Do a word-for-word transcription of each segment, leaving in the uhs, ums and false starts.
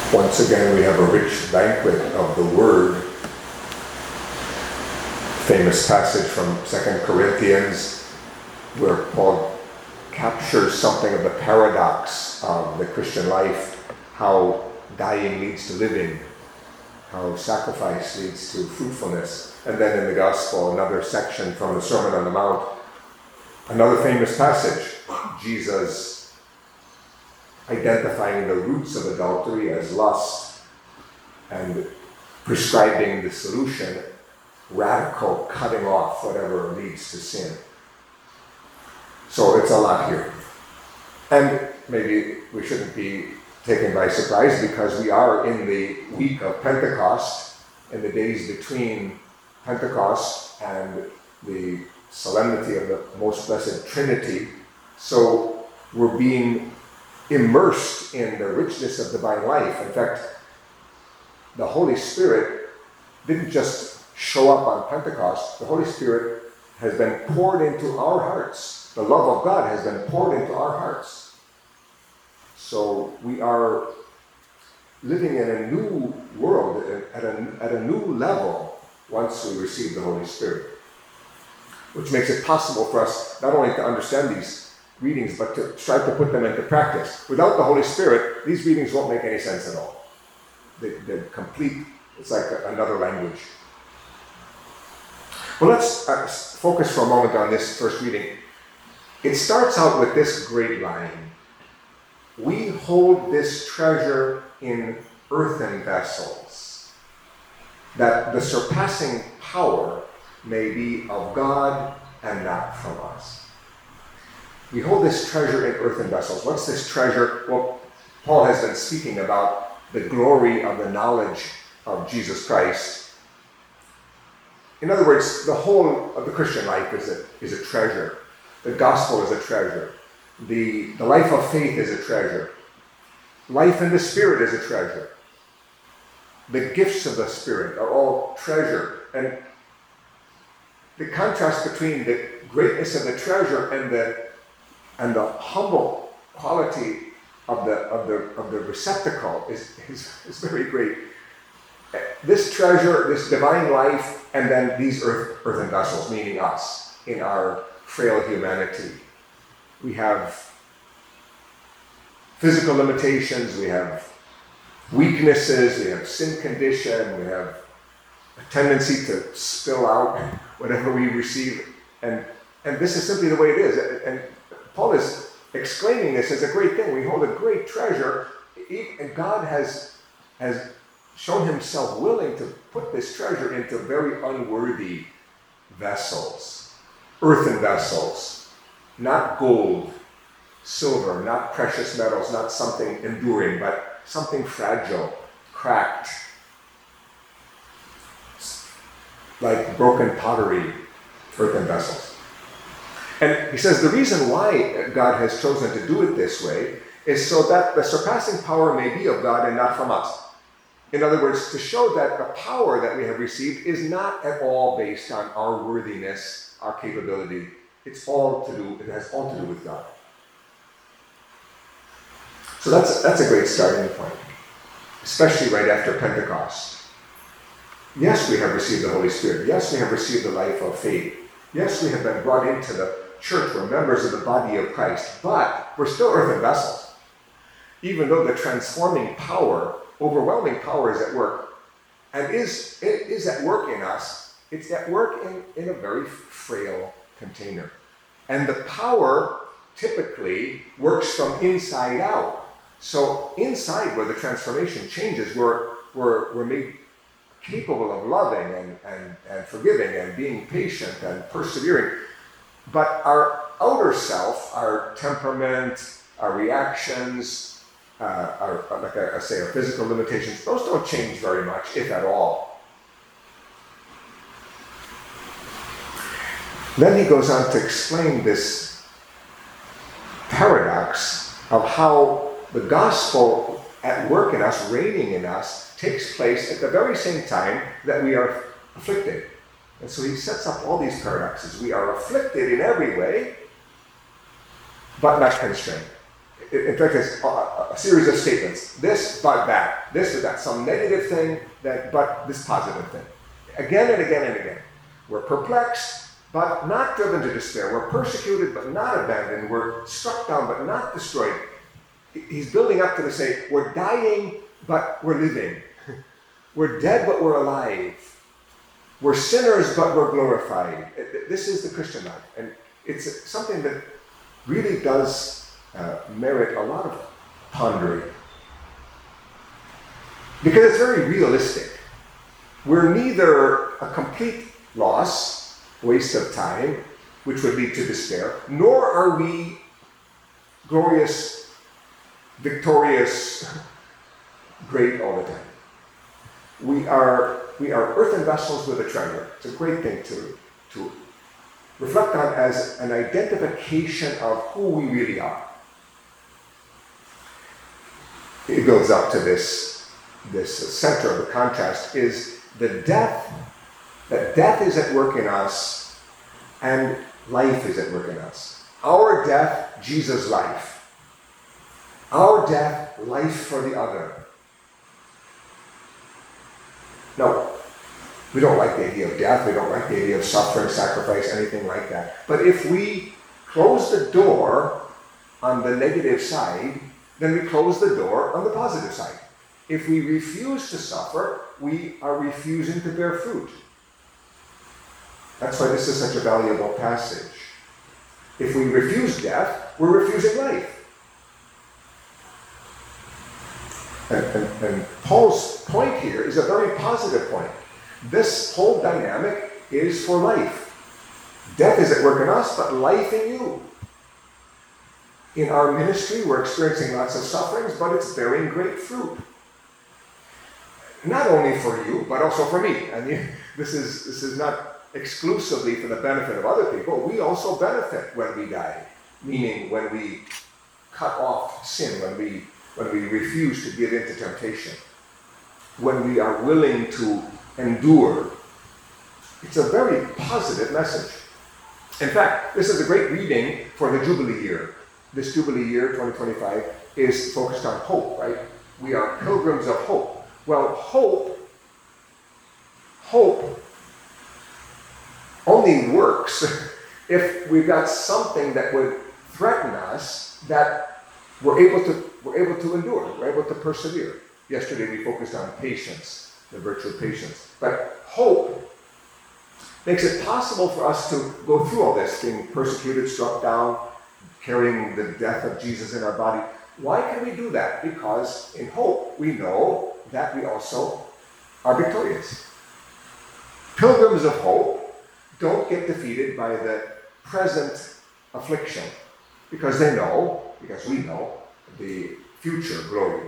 Once again, we have a rich banquet of the Word. Famous passage from Second Corinthians where Paul captures something of the paradox of the Christian life, how dying leads to living, how sacrifice leads to fruitfulness. And then in the Gospel, another section from the Sermon on the Mount, another famous passage, Jesus identifying the roots of adultery as lust and prescribing the solution, radical cutting off whatever leads to sin. So it's a lot here. And maybe we shouldn't be taken by surprise because we are in the week of Pentecost, in the days between Pentecost and the solemnity of the Most Blessed Trinity. So we're being immersed in the richness of divine life. In fact, the Holy Spirit didn't just show up on Pentecost. The Holy Spirit has been poured into our hearts. The love of God has been poured into our hearts. So we are living in a new world, at a, at a new level, once we receive the Holy Spirit, which makes it possible for us not only to understand these readings, but to try to put them into practice. Without the Holy Spirit, these readings won't make any sense at all. They, they're complete, it's like a, another language. Well, let's uh, focus for a moment on this first reading. It starts out with this great line: "We hold this treasure in earthen vessels, that the surpassing power may be of God and not from us." We hold this treasure in earthen vessels. What's this treasure? Well, Paul has been speaking about the glory of the knowledge of Jesus Christ. In other words, the whole of the Christian life is a, is a treasure. The gospel is a treasure. The, the life of faith is a treasure. Life in the Spirit is a treasure. The gifts of the Spirit are all treasure. And the contrast between the greatness of the treasure and the and the humble quality of the of the of the receptacle is, is, is very great. This treasure, this divine life, and then these earth, earthen vessels, meaning us, in our frail humanity. We have physical limitations, we have weaknesses, we have sin condition, we have a tendency to spill out whatever we receive, and and this is simply the way it is. And Paul is exclaiming this as a great thing. We hold a great treasure, and God has has shown himself willing to put this treasure into very unworthy vessels, earthen vessels, not gold, silver, not precious metals, not something enduring, but something fragile, cracked, like broken pottery, earthen vessels. And he says the reason why God has chosen to do it this way is so that the surpassing power may be of God and not from us. In other words, to show that the power that we have received is not at all based on our worthiness, our capability. It's all to do, it has all to do with God. So that's, that's a great starting point, especially right after Pentecost. Yes, we have received the Holy Spirit. Yes, we have received the life of faith. Yes, we have been brought into the church. We're members of the body of Christ, but we're still earthen vessels. Even though the transforming power, overwhelming power is at work, and is, it is at work in us, it's at work in, in a very frail container. And the power typically works from inside out. So inside where the transformation changes, we're, we're, we're made capable of loving and, and, and forgiving and being patient and persevering. But our outer self, our temperament, our reactions, uh, our, like I say, our physical limitations, those don't change very much, if at all. Then he goes on to explain this paradox of how the gospel at work in us, reigning in us, takes place at the very same time that we are afflicted. And so he sets up all these paradoxes. We are afflicted in every way, but not constrained. In fact, it's a, a series of statements. This, but that. This, but that. Some negative thing, that, but this positive thing. Again and again and again. We're perplexed, but not driven to despair. We're persecuted, but not abandoned. We're struck down, but not destroyed. He's building up to the say, we're dying, but we're living. We're dead, but we're alive. We're sinners, but we're glorified. This is the Christian life. And it's something that really does uh, merit a lot of pondering. Because it's very realistic. We're neither a complete loss, waste of time, which would lead to despair, nor are we glorious, victorious, great all the time. We are we are earthen vessels with a treasure. It's a great thing to, to reflect on as an identification of who we really are. It builds up to this, this center of the contrast is the death, that death is at work in us and life is at work in us. Our death, Jesus' life. Our death, life for the other. No, we don't like the idea of death. We don't like the idea of suffering, sacrifice, anything like that. But if we close the door on the negative side, then we close the door on the positive side. If we refuse to suffer, we are refusing to bear fruit. That's why this is such a valuable passage. If we refuse death, we're refusing life. And, and, and Paul's point here is a very positive point. This whole dynamic is for life. Death is at work in us, but life in you. In our ministry, we're experiencing lots of sufferings, but it's bearing great fruit. Not only for you, but also for me. I mean, this is, this is not exclusively for the benefit of other people. We also benefit when we die. Meaning when we cut off sin, when we when we refuse to give in to temptation, when we are willing to endure. It's a very positive message. In fact, this is a great reading for the Jubilee year. This Jubilee year, twenty twenty-five, is focused on hope, right? We are pilgrims of hope. Well, hope, hope only works if we've got something that would threaten us that we're able to we're able to endure, we're able to persevere. Yesterday we focused on patience, the virtue of patience. But hope makes it possible for us to go through all this, being persecuted, struck down, carrying the death of Jesus in our body. Why can we do that? Because in hope we know that we also are victorious. Pilgrims of hope don't get defeated by the present affliction because they know, because we know, the future glory.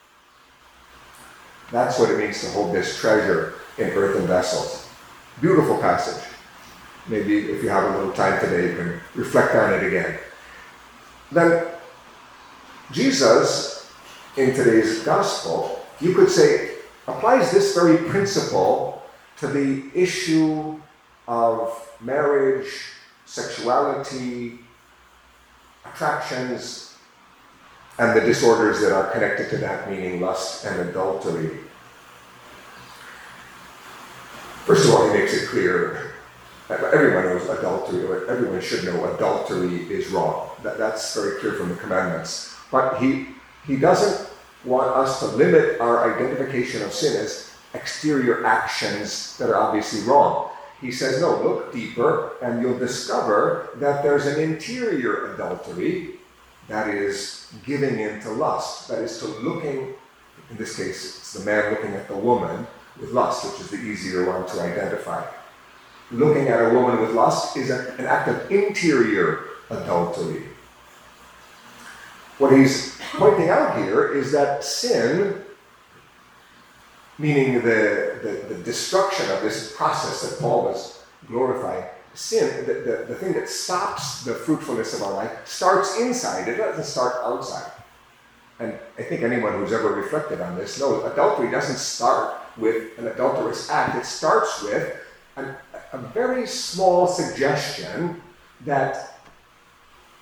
That's what it means to hold this treasure in earthen vessels. Beautiful passage. Maybe if you have a little time today, you can reflect on it again. Then, Jesus, in today's gospel, you could say, applies this very principle to the issue of marriage, sexuality, attractions, and the disorders that are connected to that, meaning lust and adultery. First of all, he makes it clear that everyone knows adultery, or everyone should know adultery is wrong. That, that's very clear from the commandments. But he, he doesn't want us to limit our identification of sin as exterior actions that are obviously wrong. He says, no, look deeper, and you'll discover that there's an interior adultery, that is giving in to lust, that is to looking, in this case, it's the man looking at the woman with lust, which is the easier one to identify. Looking at a woman with lust is a, an act of interior adultery. What he's pointing out here is that sin, meaning the, the, the destruction of this process that Paul was glorifying, sin, the, the, the thing that stops the fruitfulness of our life, starts inside. It doesn't start outside. And I think anyone who's ever reflected on this knows adultery doesn't start with an adulterous act. It starts with an, a very small suggestion that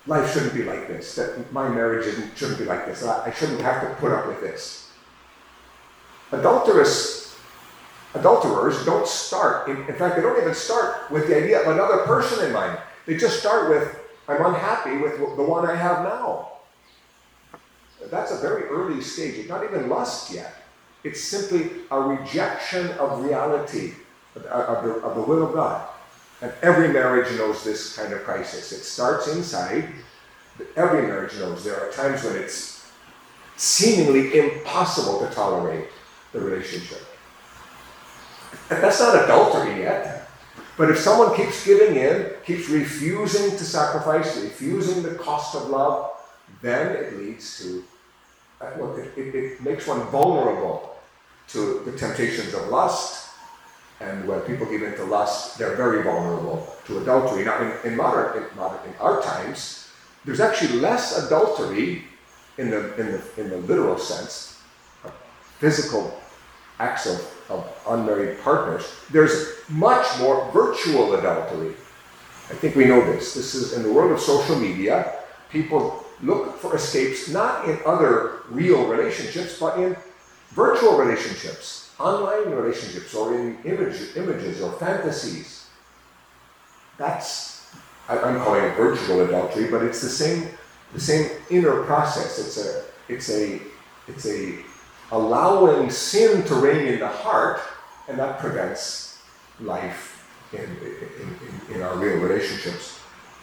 life shouldn't be like this, that my marriage isn't, shouldn't be like this, that I shouldn't have to put up with this. Adulterous, adulterers don't start, in, in fact, they don't even start with the idea of another person in mind. They just start with, I'm unhappy with the one I have now. That's a very early stage. It's not even lust yet. It's simply a rejection of reality, of, of, the, of the will of God. And every marriage knows this kind of crisis. It starts inside, but every marriage knows there are times when it's seemingly impossible to tolerate the relationship. And that's not adultery yet. But if someone keeps giving in, keeps refusing to sacrifice, refusing the cost of love, then it leads to, uh, well, it, it, it makes one vulnerable to the temptations of lust. And when people give into lust, they're very vulnerable to adultery. Now, in, in modern, in modern, in our times, there's actually less adultery in the in the in the literal sense, of physical acts of, of unmarried partners. There's much more virtual adultery. I think we know this. This is in the world of social media. People look for escapes not in other real relationships, but in virtual relationships. Online relationships, or in image, images or fantasies. That's, I, I'm calling it virtual adultery, but it's the same, the same inner process. It's a, it's a, it's a allowing sin to reign in the heart, and that prevents life in, in, in, in our real relationships.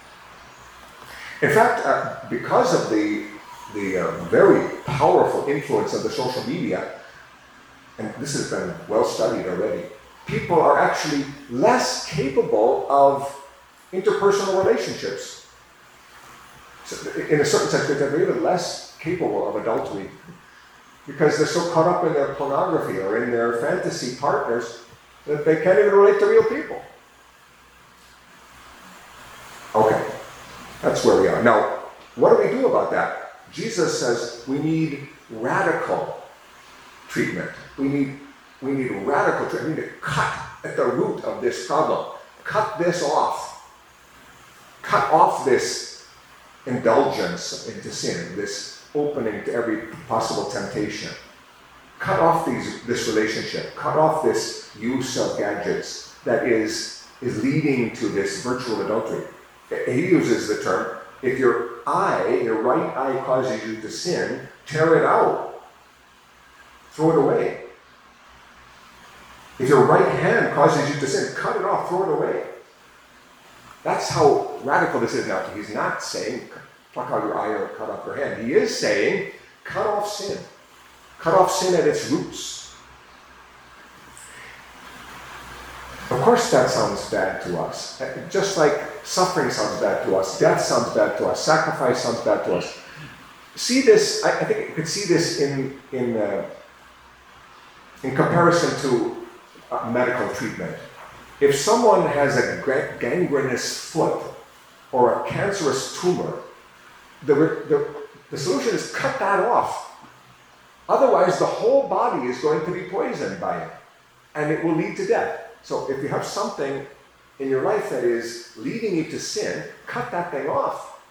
In fact, uh, because of the the uh, very powerful influence of the social media, and this has been well studied already, people are actually less capable of interpersonal relationships. So in a certain sense, they're even less capable of adultery because they're so caught up in their pornography or in their fantasy partners that they can't even relate to real people. Okay, that's where we are. Now, what do we do about that? Jesus says we need radical treatment. We need, we need radical treatment. We need to cut at the root of this problem. Cut this off. Cut off this indulgence into sin, this opening to every possible temptation. Cut off these, this relationship. Cut off this use of gadgets that is, is leading to this virtual adultery. He uses the term, if your eye, your right eye causes you to sin, tear it out. Throw it away. If your right hand causes you to sin, cut it off, throw it away. That's how radical this is now. He's not saying, pluck out your eye or cut off your hand. He is saying, cut off sin. Cut off sin at its roots. Of course that sounds bad to us. Just like suffering sounds bad to us, death sounds bad to us, sacrifice sounds bad to us. See this, I, I think you could see this in, in, uh, in comparison to uh, medical treatment. If someone has a gangrenous foot or a cancerous tumor, the, the, the solution is cut that off. Otherwise, the whole body is going to be poisoned by it, and it will lead to death. So if you have something in your life that is leading you to sin, cut that thing off.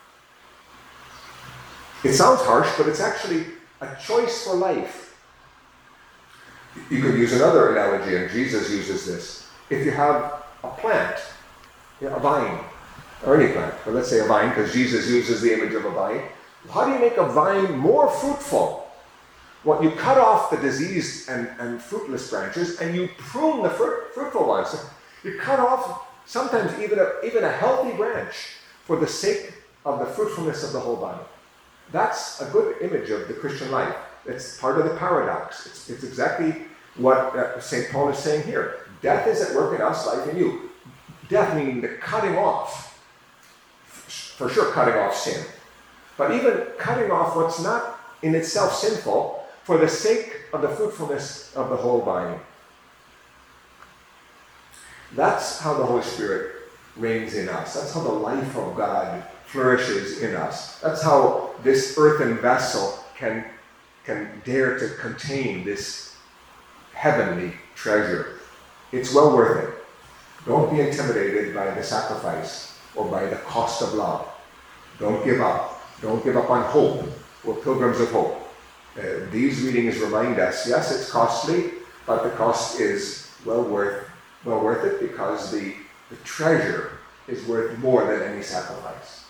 It sounds harsh, but it's actually a choice for life. You could use another analogy, and Jesus uses this. If you have a plant, you know, a vine, or any plant, but let's say a vine, because Jesus uses the image of a vine. How do you make a vine more fruitful? Well, you cut off the diseased and, and fruitless branches, and you prune the fruit, fruitful ones. You cut off sometimes even a, even a healthy branch for the sake of the fruitfulness of the whole vine. That's a good image of the Christian life. It's part of the paradox. It's, it's exactly what uh, Saint Paul is saying here. Death is at work in us, life in you. Death meaning the cutting off. For sure, cutting off sin. But even cutting off what's not in itself sinful for the sake of the fruitfulness of the whole vine. That's how the Holy Spirit reigns in us. That's how the life of God flourishes in us. That's how this earthen vessel can, can dare to contain this heavenly treasure. It's well worth it. Don't be intimidated by the sacrifice or by the cost of love. Don't give up. Don't give up on hope. We're pilgrims of hope. Uh, these readings remind us, yes, it's costly, but the cost is well worth, well worth it because the, the treasure is worth more than any sacrifice.